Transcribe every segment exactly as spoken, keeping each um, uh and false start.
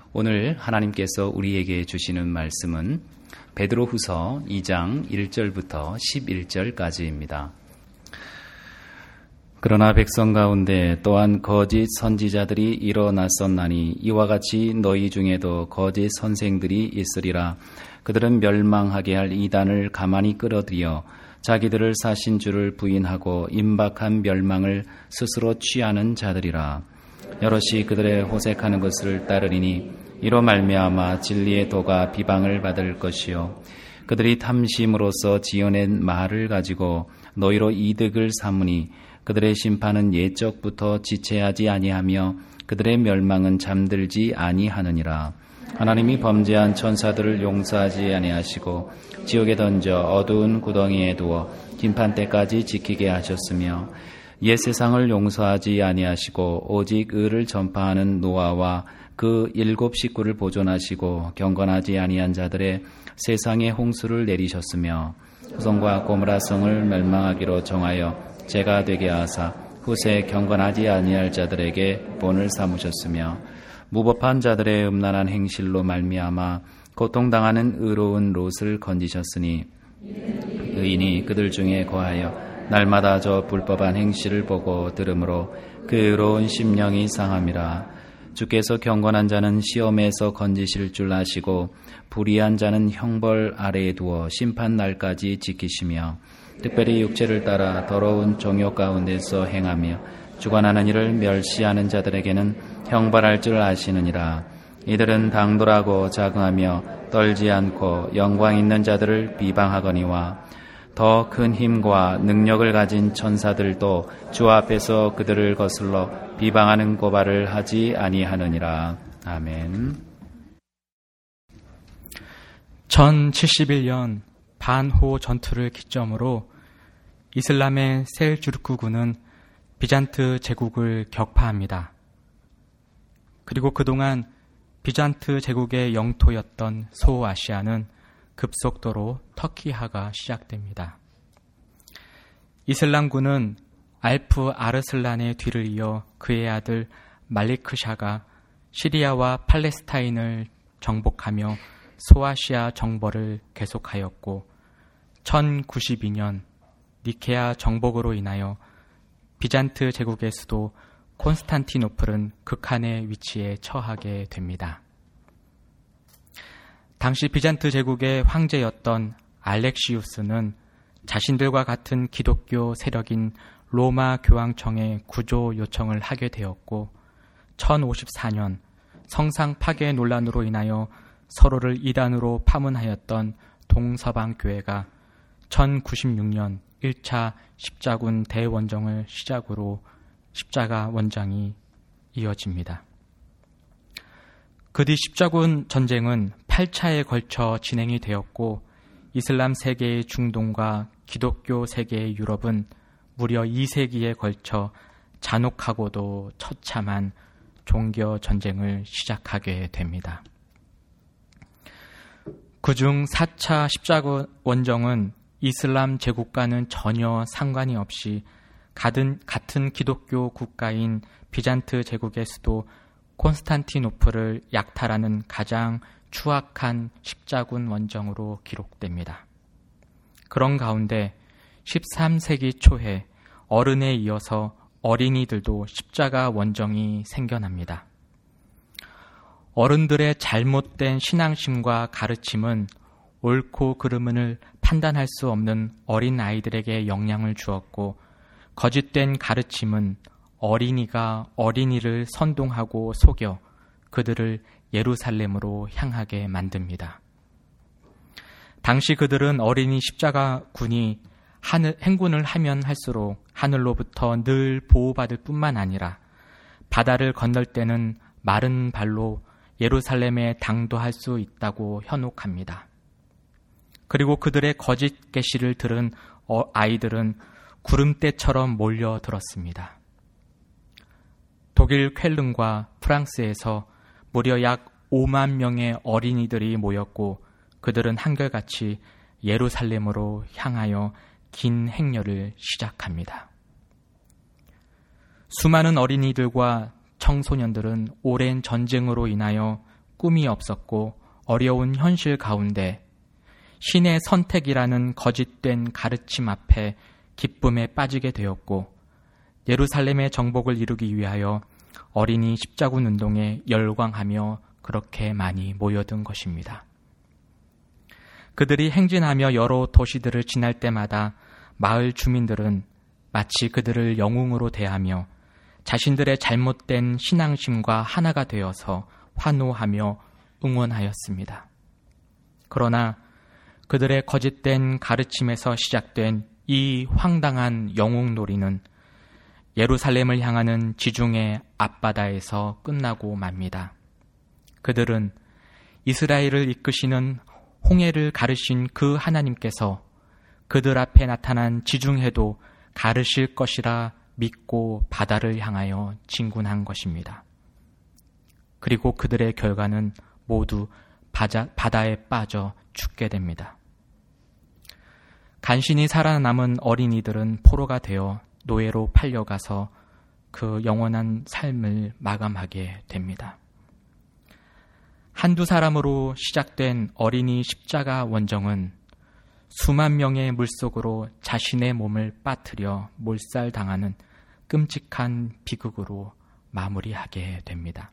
오늘 하나님께서 우리에게 주시는 말씀은 베드로후서 이 장 일 절부터 십일 절까지입니다. 그러나 백성 가운데 또한 거짓 선지자들이 일어났었나니 이와 같이 너희 중에도 거짓 선생들이 있으리라. 그들은 멸망하게 할 이단을 가만히 끌어들여 자기들을 사신 주를 부인하고 임박한 멸망을 스스로 취하는 자들이라. 여럿이 그들의 호색하는 것을 따르리니 이로 말미암아 진리의 도가 비방을 받을 것이요 그들이 탐심으로써 지어낸 말을 가지고 너희로 이득을 삼으니 그들의 심판은 옛적부터 지체하지 아니하며 그들의 멸망은 잠들지 아니하느니라. 하나님이 범죄한 천사들을 용서하지 아니하시고 지옥에 던져 어두운 구덩이에 두어 심판 때까지 지키게 하셨으며 옛 세상을 용서하지 아니하시고 오직 의를 전파하는 노아와 그 일곱 식구를 보존하시고 경건하지 아니한 자들의 세상에 홍수를 내리셨으며 후손과 고무라 성을 멸망하기로 정하여 죄가 되게 하사 후세 경건하지 아니할 자들에게 본을 삼으셨으며 무법한 자들의 음란한 행실로 말미암아 고통당하는 의로운 롯을 건지셨으니 의인이 그들 중에 거하여 날마다 저 불법한 행실을 보고 들으므로 그 의로운 심령이 상함이라. 주께서 경건한 자는 시험에서 건지실 줄 아시고 불의한 자는 형벌 아래에 두어 심판 날까지 지키시며 특별히 육체를 따라 더러운 정욕 가운데서 행하며 주관하는 일을 멸시하는 자들에게는 형벌할 줄 아시느니라. 이들은 당돌하고 자긍하며 떨지 않고 영광 있는 자들을 비방하거니와 더 큰 힘과 능력을 가진 천사들도 주 앞에서 그들을 거슬러 비방하는 고발을 하지 아니하느니라. 아멘. 천칠십일 년 반호 전투를 기점으로 이슬람의 셀주르크군은 비잔트 제국을 격파합니다. 그리고 그동안 비잔트 제국의 영토였던 소아시아는 급속도로 터키화가 시작됩니다. 이슬람군은 알프 아르슬란의 뒤를 이어 그의 아들 말리크샤가 시리아와 팔레스타인을 정복하며 소아시아 정벌을 계속하였고 천구십이 년 니케아 정복으로 인하여 비잔트 제국의 수도 콘스탄티노플은 극한의 위치에 처하게 됩니다. 당시 비잔트 제국의 황제였던 알렉시우스는 자신들과 같은 기독교 세력인 로마 교황청에 구조 요청을 하게 되었고 천오십사 년 성상 파괴 논란으로 인하여 서로를 이단으로 파문하였던 동서방 교회가 천구십육 년 일 차 십자군 대원정을 시작으로 십자가 원장이 이어집니다. 그 뒤 십자군 전쟁은 팔 차에 걸쳐 진행이 되었고 이슬람 세계의 중동과 기독교 세계의 유럽은 무려 이 세기에 걸쳐 잔혹하고도 처참한 종교 전쟁을 시작하게 됩니다. 그중 사 차 십자군 원정은 이슬람 제국과는 전혀 상관이 없이 같은, 같은 기독교 국가인 비잔트 제국의 수도 콘스탄티노플을 약탈하는 가장 추악한 십자군 원정으로 기록됩니다. 그런 가운데 십삼 세기 초에 어른에 이어서 어린이들도 십자가 원정이 생겨납니다. 어른들의 잘못된 신앙심과 가르침은 옳고 그름을 판단할 수 없는 어린 아이들에게 영향을 주었고 거짓된 가르침은 어린이가 어린이를 선동하고 속여 그들을 예루살렘으로 향하게 만듭니다. 당시 그들은 어린이 십자가 군이 하늘, 행군을 하면 할수록 하늘로부터 늘 보호받을 뿐만 아니라 바다를 건널 때는 마른 발로 예루살렘에 당도할 수 있다고 현혹합니다. 그리고 그들의 거짓 계시를 들은 아이들은 구름대처럼 몰려들었습니다. 독일 쾰른과 프랑스에서 무려 약 오만 명의 어린이들이 모였고 그들은 한결같이 예루살렘으로 향하여 긴 행렬을 시작합니다. 수많은 어린이들과 청소년들은 오랜 전쟁으로 인하여 꿈이 없었고 어려운 현실 가운데 신의 선택이라는 거짓된 가르침 앞에 기쁨에 빠지게 되었고 예루살렘의 정복을 이루기 위하여 어린이 십자군 운동에 열광하며 그렇게 많이 모여든 것입니다. 그들이 행진하며 여러 도시들을 지날 때마다 마을 주민들은 마치 그들을 영웅으로 대하며 자신들의 잘못된 신앙심과 하나가 되어서 환호하며 응원하였습니다. 그러나 그들의 거짓된 가르침에서 시작된 이 황당한 영웅놀이는 예루살렘을 향하는 지중해 앞바다에서 끝나고 맙니다. 그들은 이스라엘을 이끄시는 홍해를 가르신 그 하나님께서 그들 앞에 나타난 지중해도 가르실 것이라 믿고 바다를 향하여 진군한 것입니다. 그리고 그들의 결과는 모두 바자, 바다에 빠져 죽게 됩니다. 간신히 살아남은 어린이들은 포로가 되어 노예로 팔려가서 그 영원한 삶을 마감하게 됩니다. 한두 사람으로 시작된 어린이 십자가 원정은 수만 명의 물속으로 자신의 몸을 빠뜨려 몰살당하는 끔찍한 비극으로 마무리하게 됩니다.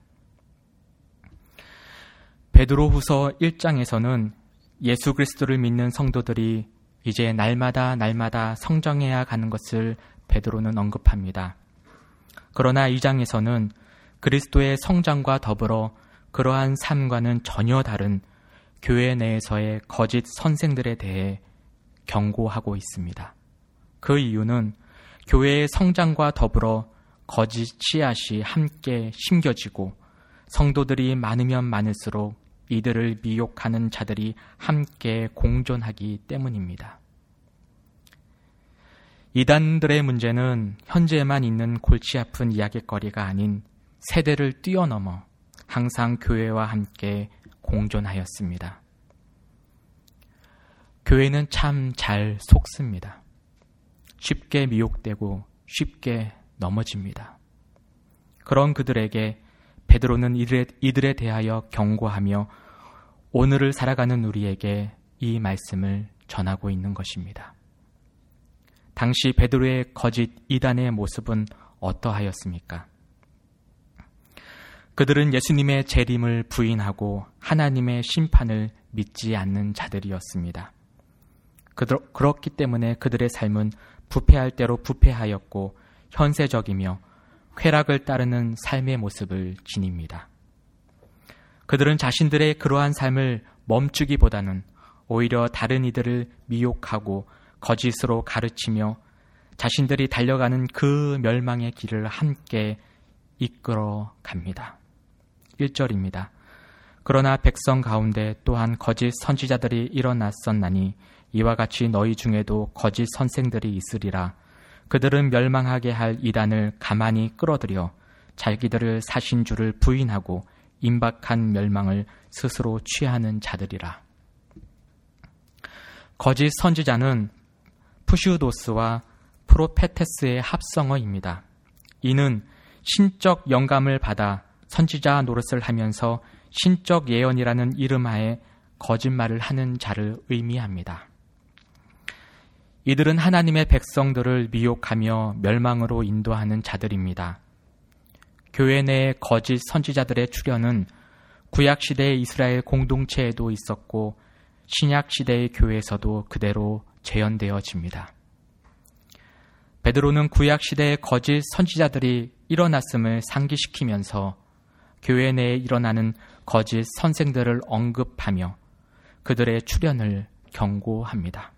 베드로후서 일 장에서는 예수 그리스도를 믿는 성도들이 이제 날마다 날마다 성장해야 가는 것을 베드로는 언급합니다. 그러나 이 장에서는 그리스도의 성장과 더불어 그러한 삶과는 전혀 다른 교회 내에서의 거짓 선생들에 대해 경고하고 있습니다. 그 이유는 교회의 성장과 더불어 거짓 씨앗이 함께 심겨지고 성도들이 많으면 많을수록 이들을 미혹하는 자들이 함께 공존하기 때문입니다. 이단들의 문제는 현재만 있는 골치 아픈 이야기거리가 아닌 세대를 뛰어넘어 항상 교회와 함께 공존하였습니다. 교회는 참 잘 속습니다. 쉽게 미혹되고 쉽게 넘어집니다. 그런 그들에게 베드로는 이들에, 이들에 대하여 경고하며 오늘을 살아가는 우리에게 이 말씀을 전하고 있는 것입니다. 당시 베드로의 거짓 이단의 모습은 어떠하였습니까? 그들은 예수님의 재림을 부인하고 하나님의 심판을 믿지 않는 자들이었습니다. 그렇기 때문에 그들의 삶은 부패할 대로 부패하였고 현세적이며 쾌락을 따르는 삶의 모습을 지닙니다. 그들은 자신들의 그러한 삶을 멈추기보다는 오히려 다른 이들을 미혹하고 거짓으로 가르치며 자신들이 달려가는 그 멸망의 길을 함께 이끌어 갑니다. 일 절입니다. 그러나 백성 가운데 또한 거짓 선지자들이 일어났었나니 이와 같이 너희 중에도 거짓 선생들이 있으리라. 그들은 멸망하게 할 이단을 가만히 끌어들여 자기들을 사신 줄을 부인하고 임박한 멸망을 스스로 취하는 자들이라. 거짓 선지자는 푸시우도스와 프로페테스의 합성어입니다. 이는 신적 영감을 받아 선지자 노릇을 하면서 신적 예언이라는 이름하에 거짓말을 하는 자를 의미합니다. 이들은 하나님의 백성들을 미혹하며 멸망으로 인도하는 자들입니다. 교회 내의 거짓 선지자들의 출현은 구약시대의 이스라엘 공동체에도 있었고 신약시대의 교회에서도 그대로 재현되어집니다. 베드로는 구약시대의 거짓 선지자들이 일어났음을 상기시키면서 교회 내에 일어나는 거짓 선생들을 언급하며 그들의 출현을 경고합니다.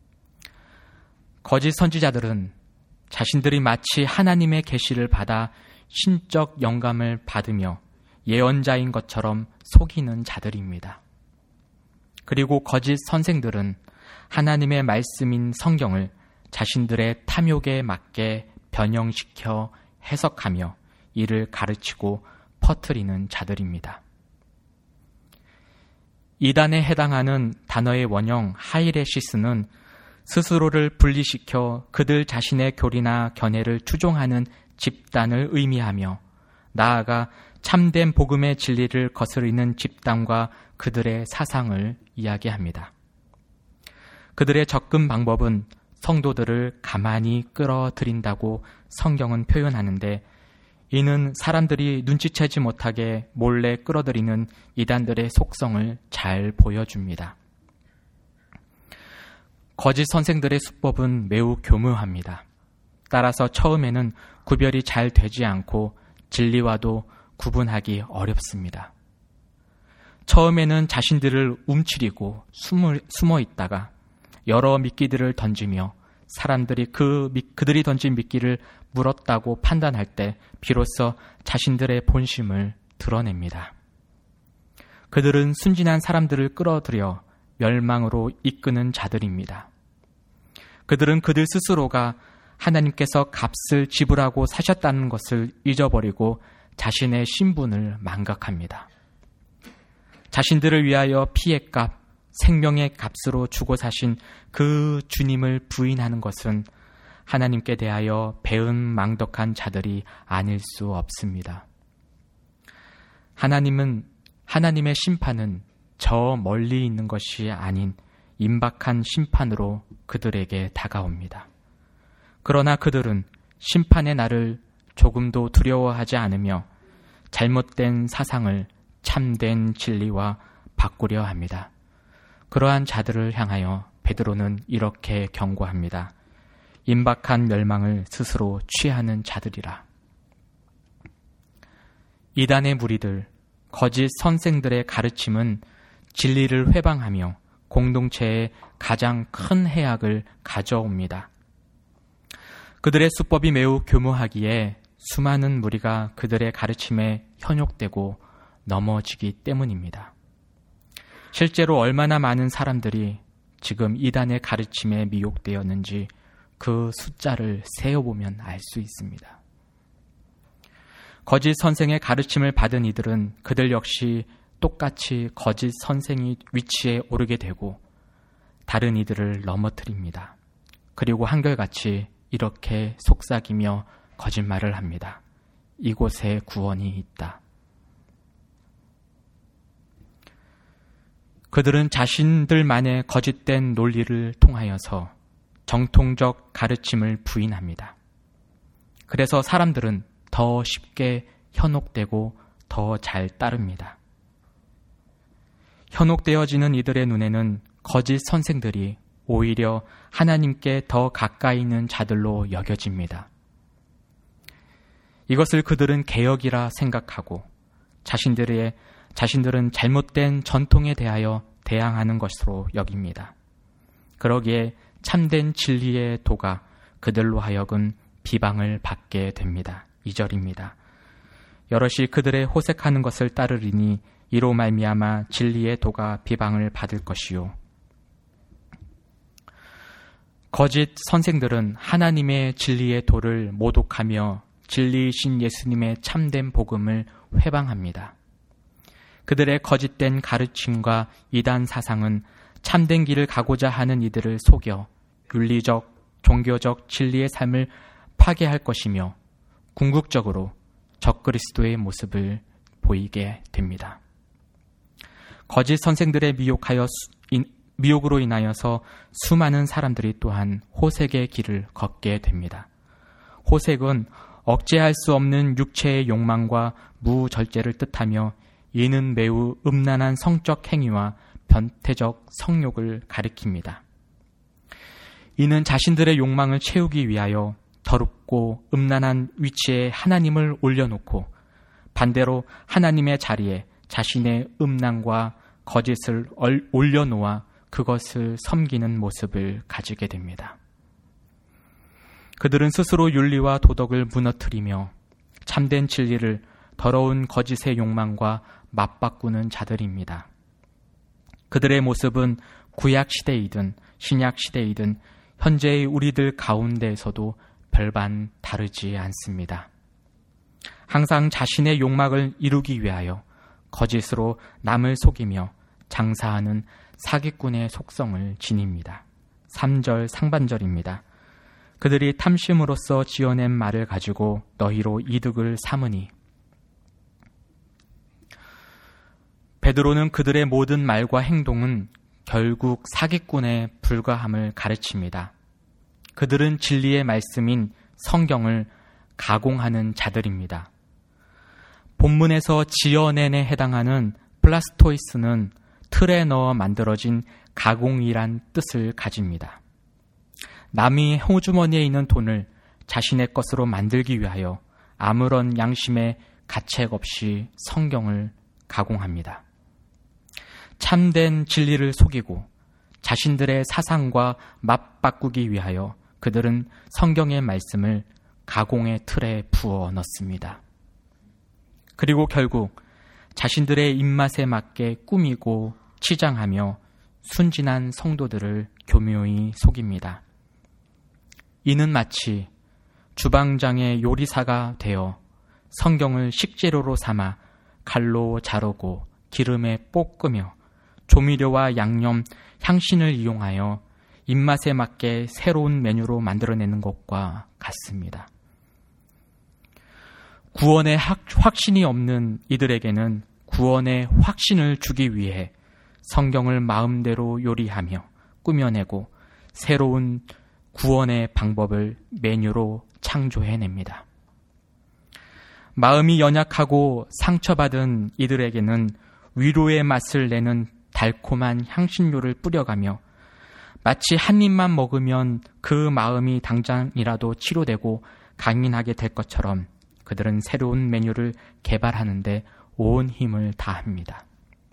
거짓 선지자들은 자신들이 마치 하나님의 계시를 받아 신적 영감을 받으며 예언자인 것처럼 속이는 자들입니다. 그리고 거짓 선생들은 하나님의 말씀인 성경을 자신들의 탐욕에 맞게 변형시켜 해석하며 이를 가르치고 퍼뜨리는 자들입니다. 이단에 해당하는 단어의 원형 하이레시스는 스스로를 분리시켜 그들 자신의 교리나 견해를 추종하는 집단을 의미하며 나아가 참된 복음의 진리를 거스르는 집단과 그들의 사상을 이야기합니다. 그들의 접근 방법은 성도들을 가만히 끌어들인다고 성경은 표현하는데, 이는 사람들이 눈치채지 못하게 몰래 끌어들이는 이단들의 속성을 잘 보여줍니다. 거짓 선생들의 수법은 매우 교묘합니다. 따라서 처음에는 구별이 잘 되지 않고 진리와도 구분하기 어렵습니다. 처음에는 자신들을 움츠리고 숨어 있다가 여러 미끼들을 던지며 사람들이 그 그들이 던진 미끼를 물었다고 판단할 때 비로소 자신들의 본심을 드러냅니다. 그들은 순진한 사람들을 끌어들여 멸망으로 이끄는 자들입니다. 그들은 그들 스스로가 하나님께서 값을 지불하고 사셨다는 것을 잊어버리고 자신의 신분을 망각합니다. 자신들을 위하여 피의 값, 생명의 값으로 주고 사신 그 주님을 부인하는 것은 하나님께 대하여 배은망덕한 자들이 아닐 수 없습니다. 하나님은 하나님의 심판은 저 멀리 있는 것이 아닌 임박한 심판으로 그들에게 다가옵니다. 그러나 그들은 심판의 날을 조금도 두려워하지 않으며 잘못된 사상을 참된 진리와 바꾸려 합니다. 그러한 자들을 향하여 베드로는 이렇게 경고합니다. 임박한 멸망을 스스로 취하는 자들이라. 이단의 무리들, 거짓 선생들의 가르침은 진리를 회방하며 공동체에 가장 큰 해악을 가져옵니다. 그들의 수법이 매우 교묘하기에 수많은 무리가 그들의 가르침에 현혹되고 넘어지기 때문입니다. 실제로 얼마나 많은 사람들이 지금 이단의 가르침에 미혹되었는지 그 숫자를 세어보면 알 수 있습니다. 거짓 선생의 가르침을 받은 이들은 그들 역시 똑같이 거짓 선생의 위치에 오르게 되고 다른 이들을 넘어뜨립니다. 그리고 한결같이 이렇게 속삭이며 거짓말을 합니다. 이곳에 구원이 있다. 그들은 자신들만의 거짓된 논리를 통하여서 정통적 가르침을 부인합니다. 그래서 사람들은 더 쉽게 현혹되고 더 잘 따릅니다. 현혹되어지는 이들의 눈에는 거짓 선생들이 오히려 하나님께 더 가까이 있는 자들로 여겨집니다. 이것을 그들은 개혁이라 생각하고 자신들의 자신들은 잘못된 전통에 대하여 대항하는 것으로 여깁니다. 그러기에 참된 진리의 도가 그들로 하여금 비방을 받게 됩니다. 이 절입니다. 여럿이 그들의 호색하는 것을 따르리니 이로 말미암아 진리의 도가 비방을 받을 것이요. 거짓 선생들은 하나님의 진리의 도를 모독하며 진리이신 예수님의 참된 복음을 회방합니다. 그들의 거짓된 가르침과 이단 사상은 참된 길을 가고자 하는 이들을 속여 윤리적, 종교적 진리의 삶을 파괴할 것이며 궁극적으로 적그리스도의 모습을 보이게 됩니다. 거짓 선생들의 미혹하여 미혹으로 인하여서 수많은 사람들이 또한 호색의 길을 걷게 됩니다. 호색은 억제할 수 없는 육체의 욕망과 무절제를 뜻하며 이는 매우 음란한 성적 행위와 변태적 성욕을 가리킵니다. 이는 자신들의 욕망을 채우기 위하여 더럽고 음란한 위치에 하나님을 올려놓고 반대로 하나님의 자리에 자신의 음란과 거짓을 올려놓아 그것을 섬기는 모습을 가지게 됩니다. 그들은 스스로 윤리와 도덕을 무너뜨리며 참된 진리를 더러운 거짓의 욕망과 맞바꾸는 자들입니다. 그들의 모습은 구약 시대이든 신약 시대이든 현재의 우리들 가운데에서도 별반 다르지 않습니다. 항상 자신의 욕망을 이루기 위하여 거짓으로 남을 속이며 장사하는 사기꾼의 속성을 지닙니다. 삼 절 상반절입니다. 그들이 탐심으로써 지어낸 말을 가지고 너희로 이득을 삼으니 베드로는 그들의 모든 말과 행동은 결국 사기꾼에 불과함을 가르칩니다. 그들은 진리의 말씀인 성경을 가공하는 자들입니다. 본문에서 지어낸에 해당하는 플라스토이스는 틀에 넣어 만들어진 가공이란 뜻을 가집니다. 남이 호주머니에 있는 돈을 자신의 것으로 만들기 위하여 아무런 양심의 가책 없이 성경을 가공합니다. 참된 진리를 속이고 자신들의 사상과 맞바꾸기 위하여 그들은 성경의 말씀을 가공의 틀에 부어 넣습니다. 그리고 결국 자신들의 입맛에 맞게 꾸미고 치장하며 순진한 성도들을 교묘히 속입니다. 이는 마치 주방장의 요리사가 되어 성경을 식재료로 삼아 칼로 자르고 기름에 볶으며 조미료와 양념, 향신을 이용하여 입맛에 맞게 새로운 메뉴로 만들어내는 것과 같습니다. 구원의 확신이 없는 이들에게는 구원의 확신을 주기 위해 성경을 마음대로 요리하며 꾸며내고 새로운 구원의 방법을 메뉴로 창조해냅니다. 마음이 연약하고 상처받은 이들에게는 위로의 맛을 내는 달콤한 향신료를 뿌려가며 마치 한 입만 먹으면 그 마음이 당장이라도 치료되고 강인하게 될 것처럼 그들은 새로운 메뉴를 개발하는데 온 힘을 다합니다.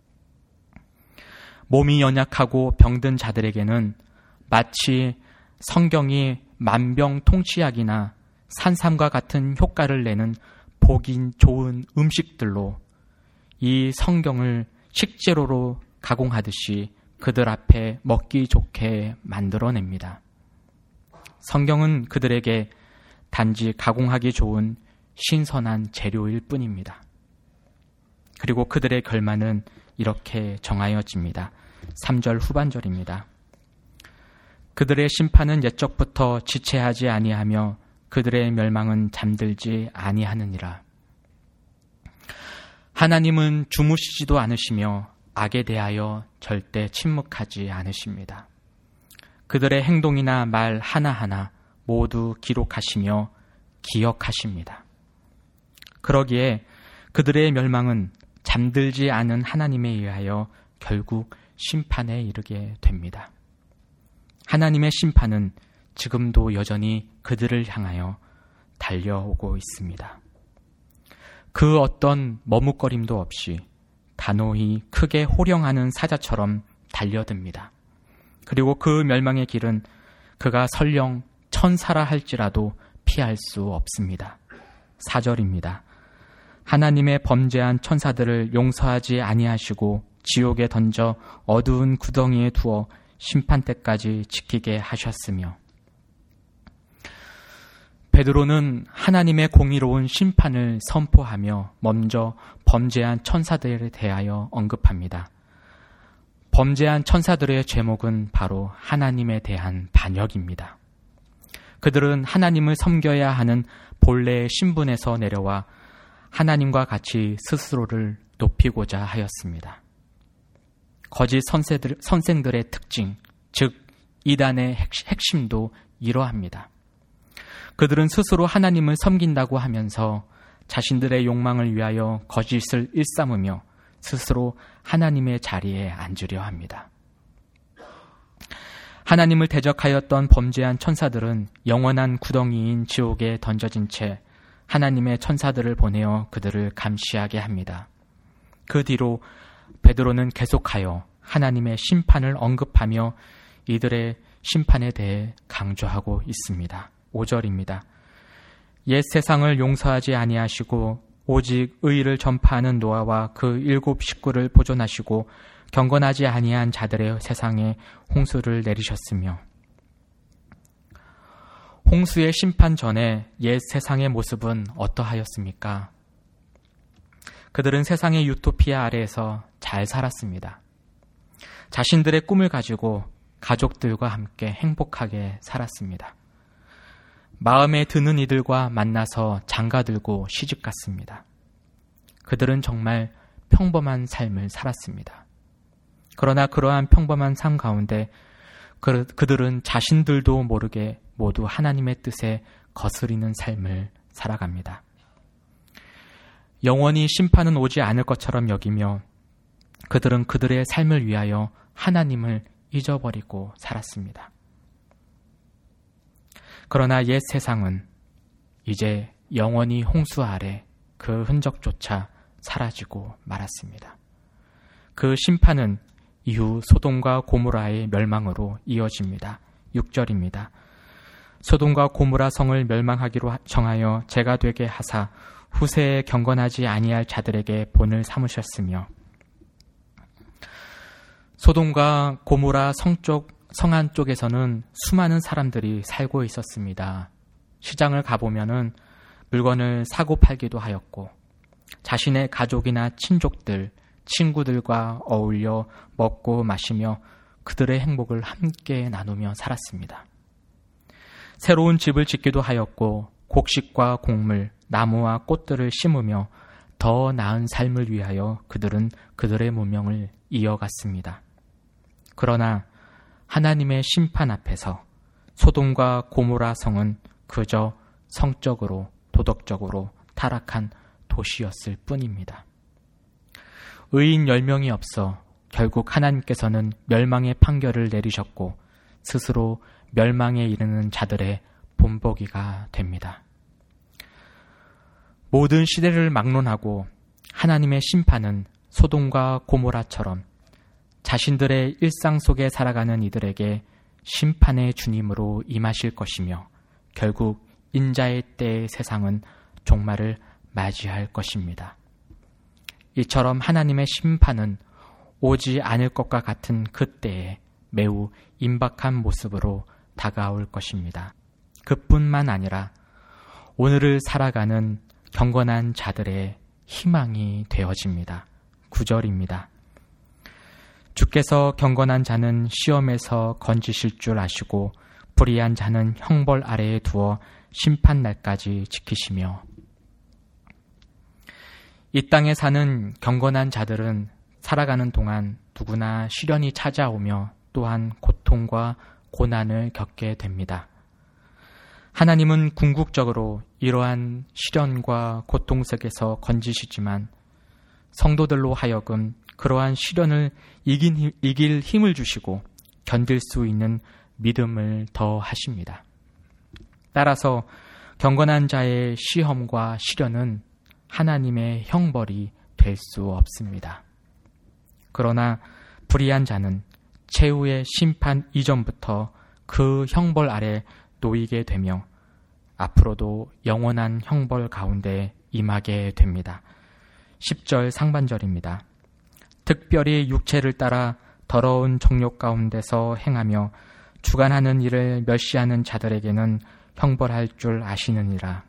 몸이 연약하고 병든 자들에게는 마치 성경이 만병통치약이나 산삼과 같은 효과를 내는 보기 좋은 음식들로 이 성경을 식재료로 가공하듯이 그들 앞에 먹기 좋게 만들어냅니다. 성경은 그들에게 단지 가공하기 좋은 신선한 재료일 뿐입니다. 그리고 그들의 결말은 이렇게 정하여집니다. 삼 절 후반절입니다. 그들의 심판은 옛적부터 지체하지 아니하며 그들의 멸망은 잠들지 아니하느니라. 하나님은 주무시지도 않으시며 악에 대하여 절대 침묵하지 않으십니다. 그들의 행동이나 말 하나하나 모두 기록하시며 기억하십니다. 그러기에 그들의 멸망은 잠들지 않은 하나님에 의하여 결국 심판에 이르게 됩니다. 하나님의 심판은 지금도 여전히 그들을 향하여 달려오고 있습니다. 그 어떤 머뭇거림도 없이 단호히 크게 호령하는 사자처럼 달려듭니다. 그리고 그 멸망의 길은 그가 설령 천사라 할지라도 피할 수 없습니다. 사 절입니다. 하나님의 범죄한 천사들을 용서하지 아니하시고 지옥에 던져 어두운 구덩이에 두어 심판 때까지 지키게 하셨으며. 베드로는 하나님의 공의로운 심판을 선포하며 먼저 범죄한 천사들에 대하여 언급합니다. 범죄한 천사들의 제목은 바로 하나님에 대한 반역입니다. 그들은 하나님을 섬겨야 하는 본래의 신분에서 내려와 하나님과 같이 스스로를 높이고자 하였습니다. 거짓 선생들, 선생들의 특징, 즉 이단의 핵심도 이러합니다. 그들은 스스로 하나님을 섬긴다고 하면서 자신들의 욕망을 위하여 거짓을 일삼으며 스스로 하나님의 자리에 앉으려 합니다. 하나님을 대적하였던 범죄한 천사들은 영원한 구덩이인 지옥에 던져진 채 하나님의 천사들을 보내어 그들을 감시하게 합니다. 그 뒤로 베드로는 계속하여 하나님의 심판을 언급하며 이들의 심판에 대해 강조하고 있습니다. 오 절입니다. 옛 세상을 용서하지 아니하시고 오직 의를 전파하는 노아와 그 일곱 식구를 보존하시고 경건하지 아니한 자들의 세상에 홍수를 내리셨으며. 홍수의 심판 전에 옛 세상의 모습은 어떠하였습니까? 그들은 세상의 유토피아 아래에서 잘 살았습니다. 자신들의 꿈을 가지고 가족들과 함께 행복하게 살았습니다. 마음에 드는 이들과 만나서 장가들고 시집갔습니다. 그들은 정말 평범한 삶을 살았습니다. 그러나 그러한 평범한 삶 가운데 그, 그들은 자신들도 모르게 모두 하나님의 뜻에 거스리는 삶을 살아갑니다. 영원히 심판은 오지 않을 것처럼 여기며 그들은 그들의 삶을 위하여 하나님을 잊어버리고 살았습니다. 그러나 옛 세상은 이제 영원히 홍수 아래 그 흔적조차 사라지고 말았습니다. 그 심판은 이후 소돔과 고모라의 멸망으로 이어집니다. 육 절입니다. 소돔과 고모라 성을 멸망하기로 정하여 재가 되게 하사 후세에 경건하지 아니할 자들에게 본을 삼으셨으며, 소돔과 고모라 성쪽, 성안 쪽에서는 수많은 사람들이 살고 있었습니다. 시장을 가보면은 물건을 사고 팔기도 하였고, 자신의 가족이나 친족들, 친구들과 어울려 먹고 마시며 그들의 행복을 함께 나누며 살았습니다. 새로운 집을 짓기도 하였고, 곡식과 곡물, 나무와 꽃들을 심으며 더 나은 삶을 위하여 그들은 그들의 문명을 이어갔습니다. 그러나 하나님의 심판 앞에서 소돔과 고모라 성은 그저 성적으로 도덕적으로 타락한 도시였을 뿐입니다. 의인 열 명이 없어 결국 하나님께서는 멸망의 판결을 내리셨고 스스로 멸망에 이르는 자들의 본보기가 됩니다. 모든 시대를 막론하고 하나님의 심판은 소돔과 고모라처럼 자신들의 일상 속에 살아가는 이들에게 심판의 주님으로 임하실 것이며 결국 인자의 때의 세상은 종말을 맞이할 것입니다. 이처럼 하나님의 심판은 오지 않을 것과 같은 그때에 매우 임박한 모습으로 다가올 것입니다. 그뿐만 아니라 오늘을 살아가는 경건한 자들의 희망이 되어집니다. 구 절입니다. 주께서 경건한 자는 시험에서 건지실 줄 아시고 불의한 자는 형벌 아래에 두어 심판 날까지 지키시며. 이 땅에 사는 경건한 자들은 살아가는 동안 누구나 시련이 찾아오며 또한 고통과 고난을 겪게 됩니다. 하나님은 궁극적으로 이러한 시련과 고통 속에서 건지시지만 성도들로 하여금 그러한 시련을 이긴, 이길 힘을 주시고 견딜 수 있는 믿음을 더하십니다. 따라서 경건한 자의 시험과 시련은 하나님의 형벌이 될 수 없습니다. 그러나 불의한 자는 최후의 심판 이전부터 그 형벌 아래 놓이게 되며 앞으로도 영원한 형벌 가운데 임하게 됩니다. 십 절 상반절입니다. 특별히 육체를 따라 더러운 정욕 가운데서 행하며 주관하는 일을 멸시하는 자들에게는 형벌할 줄 아시느니라.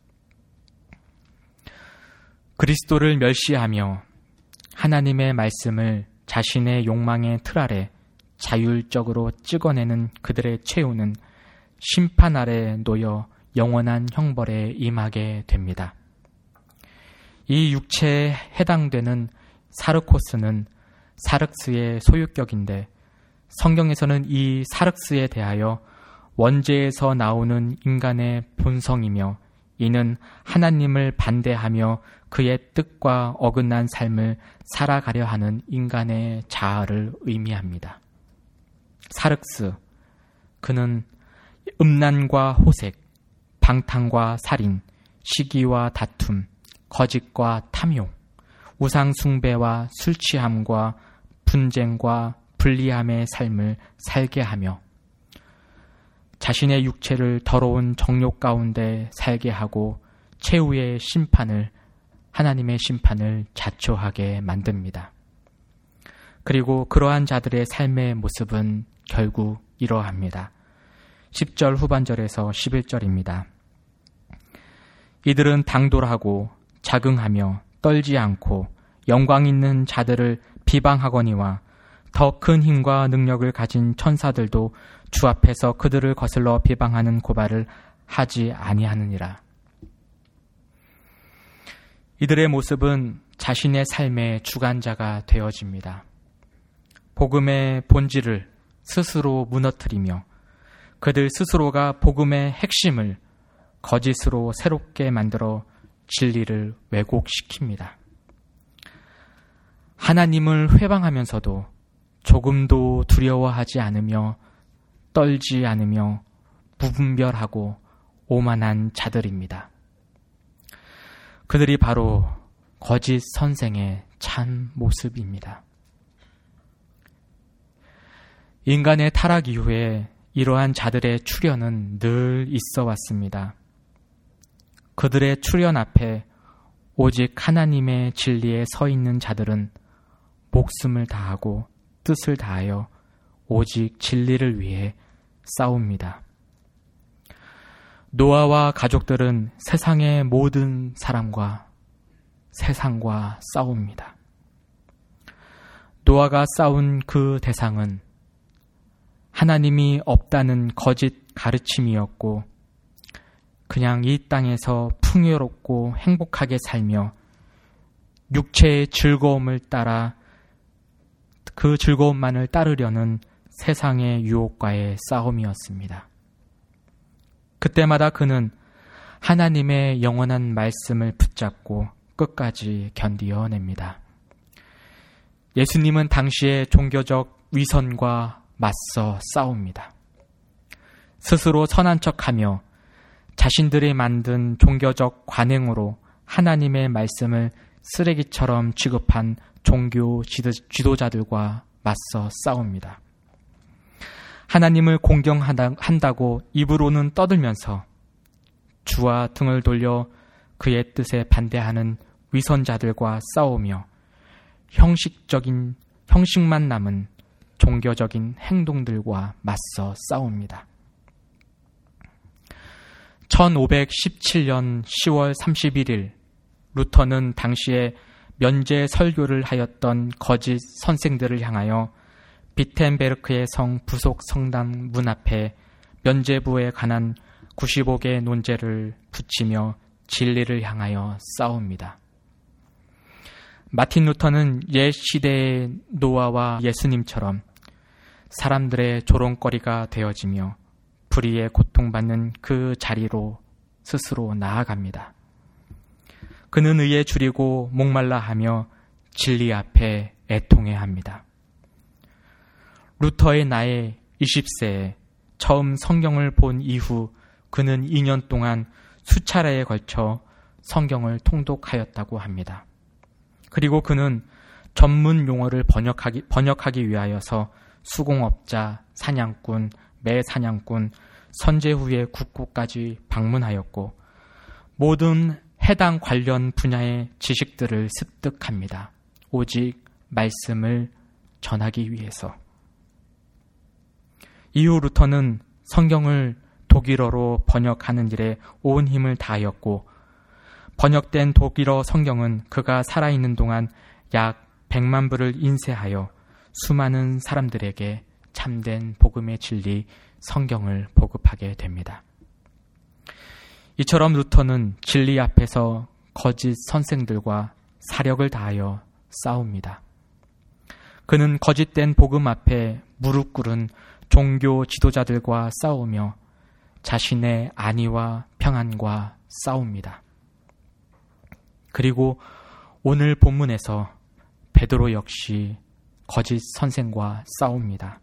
그리스도를 멸시하며 하나님의 말씀을 자신의 욕망의 틀 아래 자율적으로 찍어내는 그들의 최후는 심판 아래 놓여 영원한 형벌에 임하게 됩니다. 이 육체에 해당되는 사르코스는 사륵스의 소유격인데 성경에서는 이 사륵스에 대하여 원죄에서 나오는 인간의 본성이며 이는 하나님을 반대하며 그의 뜻과 어긋난 삶을 살아가려 하는 인간의 자아를 의미합니다. 사륵스, 그는 음란과 호색, 방탕과 살인, 시기와 다툼, 거짓과 탐욕, 우상숭배와 술취함과 분쟁과 불리함의 삶을 살게 하며 자신의 육체를 더러운 정욕 가운데 살게 하고 최후의 심판을, 하나님의 심판을 자초하게 만듭니다. 그리고 그러한 자들의 삶의 모습은 결국 이러합니다. 십 절 후반절에서 십일 절입니다. 이들은 당돌하고 자긍하며 떨지 않고 영광 있는 자들을 비방하거니와 더 큰 힘과 능력을 가진 천사들도 주 앞에서 그들을 거슬러 비방하는 고발을 하지 아니하느니라. 이들의 모습은 자신의 삶의 주관자가 되어집니다. 복음의 본질을 스스로 무너뜨리며 그들 스스로가 복음의 핵심을 거짓으로 새롭게 만들어 진리를 왜곡시킵니다. 하나님을 회방하면서도 조금도 두려워하지 않으며 떨지 않으며 무분별하고 오만한 자들입니다. 그들이 바로 거짓 선생의 참 모습입니다. 인간의 타락 이후에 이러한 자들의 출현은 늘 있어 왔습니다. 그들의 출현 앞에 오직 하나님의 진리에 서 있는 자들은 목숨을 다하고 뜻을 다하여 오직 진리를 위해 싸웁니다. 노아와 가족들은 세상의 모든 사람과 세상과 싸웁니다. 노아가 싸운 그 대상은 하나님이 없다는 거짓 가르침이었고 그냥 이 땅에서 풍요롭고 행복하게 살며 육체의 즐거움을 따라 그 즐거움만을 따르려는 세상의 유혹과의 싸움이었습니다. 그때마다 그는 하나님의 영원한 말씀을 붙잡고 끝까지 견디어냅니다. 예수님은 당시의 종교적 위선과 맞서 싸웁니다. 스스로 선한 척하며 자신들이 만든 종교적 관행으로 하나님의 말씀을 쓰레기처럼 취급한 종교 지도자들과 맞서 싸웁니다. 하나님을 공경한다고 입으로는 떠들면서 주와 등을 돌려 그의 뜻에 반대하는 위선자들과 싸우며 형식적인 형식만 남은 종교적인 행동들과 맞서 싸웁니다. 천오백십칠 년 시월 삼십일일 루터는 당시에 면제 설교를 하였던 거짓 선생들을 향하여 비텐베르크의 성 부속 성당 문 앞에 면제부에 관한 구십오 개의 논제를 붙이며 진리를 향하여 싸웁니다. 마틴 루터는 옛 시대의 노아와 예수님처럼 사람들의 조롱거리가 되어지며 불의에 고통받는 그 자리로 스스로 나아갑니다. 그는 의에 줄이고 목말라 하며 진리 앞에 애통해합니다. 루터의 나이 이십 세에 처음 성경을 본 이후 그는 이 년 동안 수차례에 걸쳐 성경을 통독하였다고 합니다. 그리고 그는 전문 용어를 번역하기, 번역하기 위하여서 수공업자, 사냥꾼, 매사냥꾼, 선제 후의 국고까지 방문하였고 모든 해당 관련 분야의 지식들을 습득합니다. 오직 말씀을 전하기 위해서. 이후 루터는 성경을 독일어로 번역하는 일에 온 힘을 다하였고 번역된 독일어 성경은 그가 살아있는 동안 약 백만 부를 인쇄하여 수많은 사람들에게 참된 복음의 진리 성경을 보급하게 됩니다. 이처럼 루터는 진리 앞에서 거짓 선생들과 사력을 다하여 싸웁니다. 그는 거짓된 복음 앞에 무릎 꿇은 종교 지도자들과 싸우며 자신의 안위와 평안과 싸웁니다. 그리고 오늘 본문에서 베드로 역시 거짓 선생과 싸웁니다.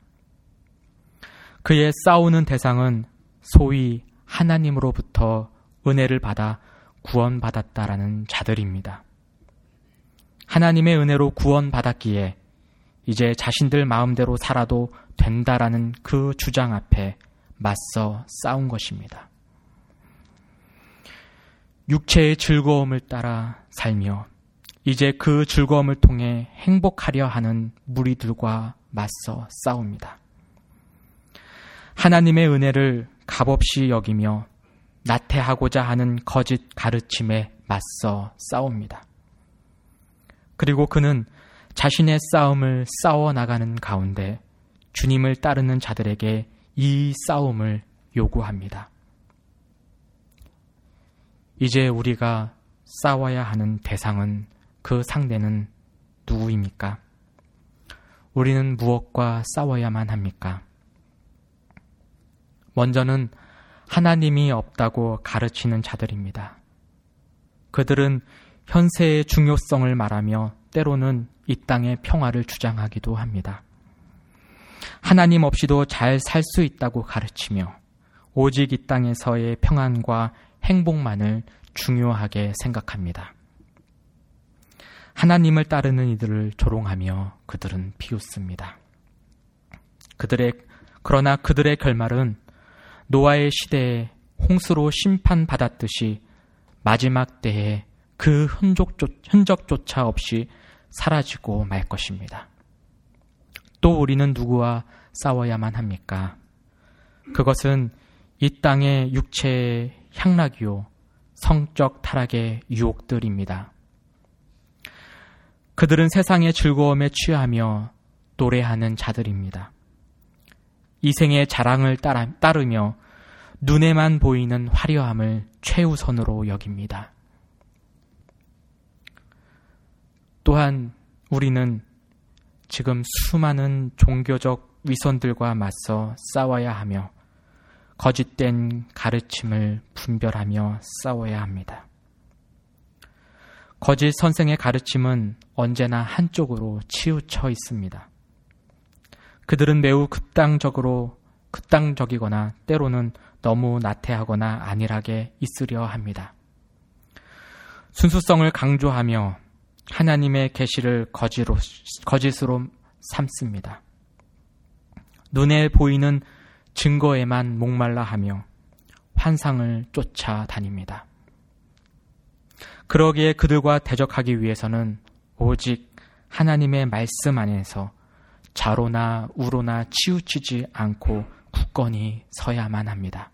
그의 싸우는 대상은 소위 하나님으로부터 은혜를 받아 구원받았다라는 자들입니다. 하나님의 은혜로 구원받았기에 이제 자신들 마음대로 살아도 된다라는 그 주장 앞에 맞서 싸운 것입니다. 육체의 즐거움을 따라 살며 이제 그 즐거움을 통해 행복하려 하는 무리들과 맞서 싸웁니다. 하나님의 은혜를 값없이 여기며 나태하고자 하는 거짓 가르침에 맞서 싸웁니다. 그리고 그는 자신의 싸움을 싸워나가는 가운데 주님을 따르는 자들에게 이 싸움을 요구합니다. 이제 우리가 싸워야 하는 대상은, 그 상대는 누구입니까? 우리는 무엇과 싸워야만 합니까? 먼저는 하나님이 없다고 가르치는 자들입니다. 그들은 현세의 중요성을 말하며 때로는 이 땅의 평화를 주장하기도 합니다. 하나님 없이도 잘 살 수 있다고 가르치며 오직 이 땅에서의 평안과 행복만을 중요하게 생각합니다. 하나님을 따르는 이들을 조롱하며 그들은 비웃습니다. 그들의, 그러나 그들의 결말은 노아의 시대에 홍수로 심판받았듯이 마지막 때에 그 흔적조, 흔적조차 없이 사라지고 말 것입니다. 또 우리는 누구와 싸워야만 합니까? 그것은 이 땅의 육체의 향락이요, 성적 타락의 유혹들입니다. 그들은 세상의 즐거움에 취하며 노래하는 자들입니다. 이생의 자랑을 따라, 따르며 눈에만 보이는 화려함을 최우선으로 여깁니다. 또한 우리는 지금 수많은 종교적 위선들과 맞서 싸워야 하며 거짓된 가르침을 분별하며 싸워야 합니다. 거짓 선생의 가르침은 언제나 한쪽으로 치우쳐 있습니다. 그들은 매우 극단적으로, 극단적이거나 때로는 너무 나태하거나 안일하게 있으려 합니다. 순수성을 강조하며 하나님의 계시를 거짓으로, 거짓으로 삼습니다. 눈에 보이는 증거에만 목말라 하며 환상을 쫓아다닙니다. 그러기에 그들과 대적하기 위해서는 오직 하나님의 말씀 안에서 좌로나 우로나 치우치지 않고 굳건히 서야만 합니다.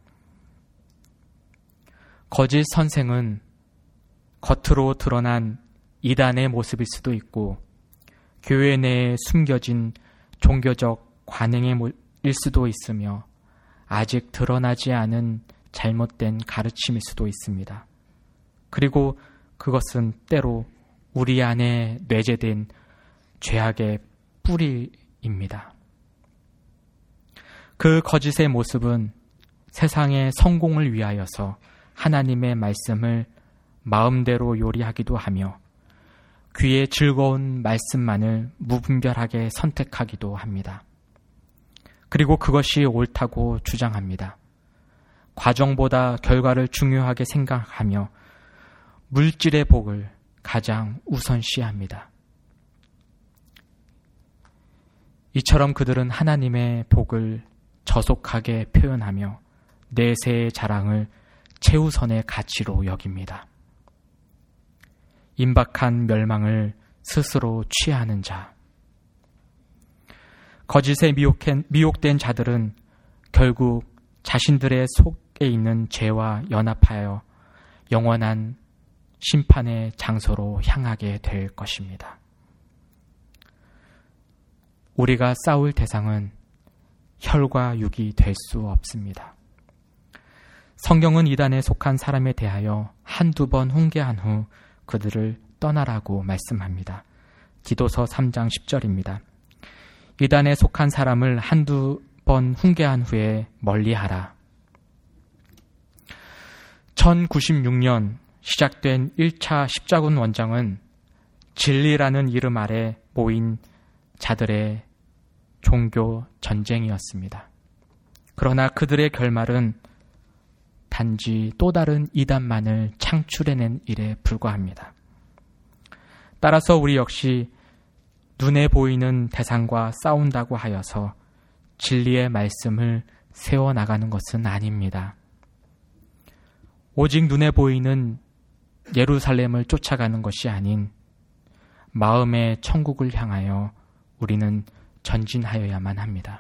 거짓 선생은 겉으로 드러난 이단의 모습일 수도 있고 교회 내에 숨겨진 종교적 관행의 일 수도 있으며 아직 드러나지 않은 잘못된 가르침일 수도 있습니다. 그리고 그것은 때로 우리 안에 내재된 죄악의 뿌리입니다. 그 거짓의 모습은 세상의 성공을 위하여서 하나님의 말씀을 마음대로 요리하기도 하며 귀에 즐거운 말씀만을 무분별하게 선택하기도 합니다. 그리고 그것이 옳다고 주장합니다. 과정보다 결과를 중요하게 생각하며 물질의 복을 가장 우선시합니다. 이처럼 그들은 하나님의 복을 저속하게 표현하며 내세의 자랑을 최우선의 가치로 여깁니다. 임박한 멸망을 스스로 취하는 자. 거짓에 미혹된 자들은 결국 자신들의 속에 있는 죄와 연합하여 영원한 심판의 장소로 향하게 될 것입니다. 우리가 싸울 대상은 혈과 육이 될 수 없습니다. 성경은 이단에 속한 사람에 대하여 한두 번 훈계한 후 그들을 떠나라고 말씀합니다. 디도서 삼 장 십 절입니다. 이단에 속한 사람을 한두 번 훈계한 후에 멀리하라. 천구십육 년 시작된 일 차 십자군 원정은 진리라는 이름 아래 모인 자들의 종교 전쟁이었습니다. 그러나 그들의 결말은 단지 또 다른 이단만을 창출해낸 일에 불과합니다. 따라서 우리 역시 눈에 보이는 대상과 싸운다고 하여서 진리의 말씀을 세워나가는 것은 아닙니다. 오직 눈에 보이는 예루살렘을 쫓아가는 것이 아닌 마음의 천국을 향하여 우리는 전진하여야만 합니다.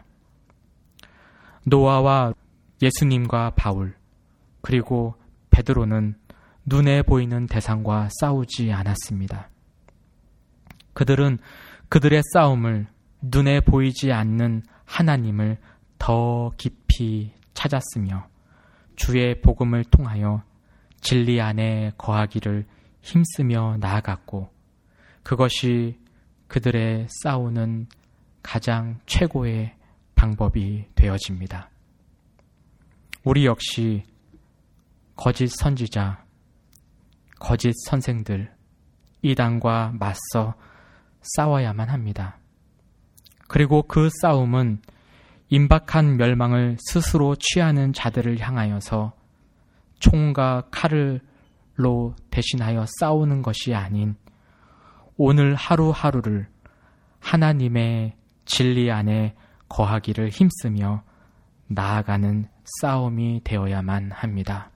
노아와 예수님과 바울 그리고 베드로는 눈에 보이는 대상과 싸우지 않았습니다. 그들은 그들의 싸움을 눈에 보이지 않는 하나님을 더 깊이 찾았으며 주의 복음을 통하여 진리 안에 거하기를 힘쓰며 나아갔고 그것이 그들의 싸우는 가장 최고의 방법이 되어집니다. 우리 역시 거짓 선지자, 거짓 선생들, 이단과 맞서 싸워야만 합니다. 그리고 그 싸움은 임박한 멸망을 스스로 취하는 자들을 향하여서 총과 칼을로 대신하여 싸우는 것이 아닌 오늘 하루하루를 하나님의 진리 안에 거하기를 힘쓰며 나아가는 싸움이 되어야만 합니다.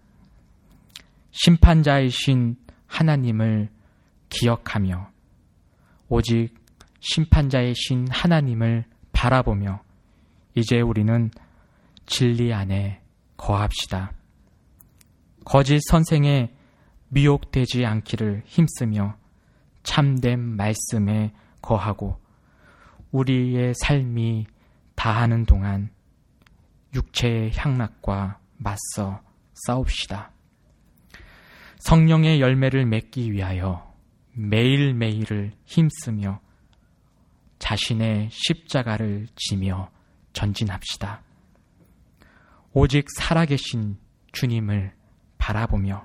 심판자이신 하나님을 기억하며 오직 심판자이신 하나님을 바라보며 이제 우리는 진리 안에 거합시다. 거짓 선생에 미혹되지 않기를 힘쓰며 참된 말씀에 거하고 우리의 삶이 다하는 동안 육체의 향락과 맞서 싸웁시다. 성령의 열매를 맺기 위하여 매일매일을 힘쓰며 자신의 십자가를 지며 전진합시다. 오직 살아계신 주님을 바라보며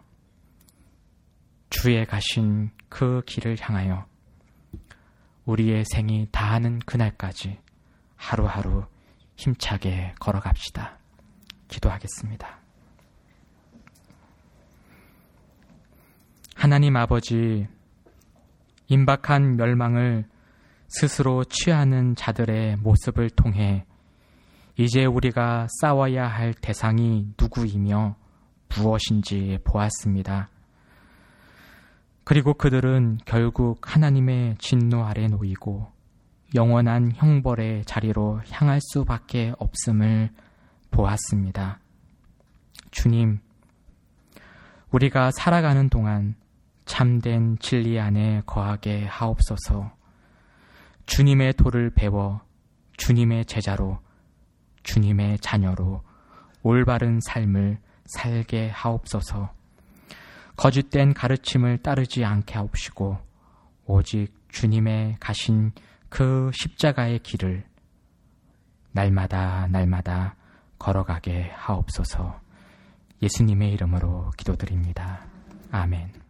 주의 가신 그 길을 향하여 우리의 생이 다하는 그날까지 하루하루 힘차게 걸어갑시다. 기도하겠습니다. 하나님 아버지, 임박한 멸망을 스스로 취하는 자들의 모습을 통해 이제 우리가 싸워야 할 대상이 누구이며 무엇인지 보았습니다. 그리고 그들은 결국 하나님의 진노 아래 놓이고 영원한 형벌의 자리로 향할 수밖에 없음을 보았습니다. 주님, 우리가 살아가는 동안 참된 진리 안에 거하게 하옵소서. 주님의 도를 배워 주님의 제자로, 주님의 자녀로 올바른 삶을 살게 하옵소서. 거짓된 가르침을 따르지 않게 하옵시고 오직 주님의 가신 그 십자가의 길을 날마다 날마다 걸어가게 하옵소서. 예수님의 이름으로 기도드립니다. 아멘.